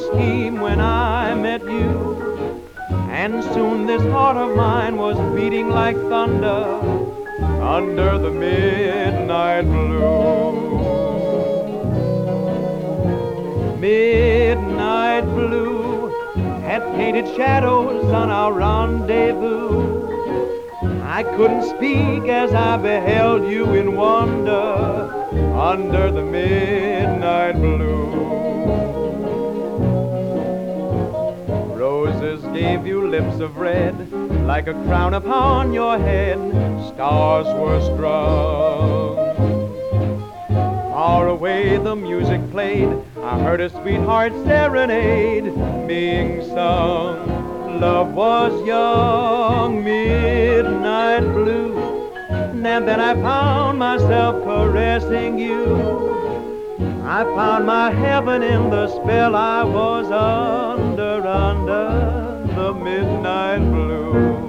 scheme when I met you, and soon this heart of mine was beating like thunder under the midnight blue. Midnight blue had painted shadows on our rendezvous. I couldn't speak as I beheld you in wonder under the midnight blue. Roses gave you lips of red, like a crown upon your head. Stars were strung. Far away the music played. I heard a sweetheart serenade being sung. Love was young, midnight blue. And then I found myself caressing you. I found my heaven in the spell I was under the midnight blue.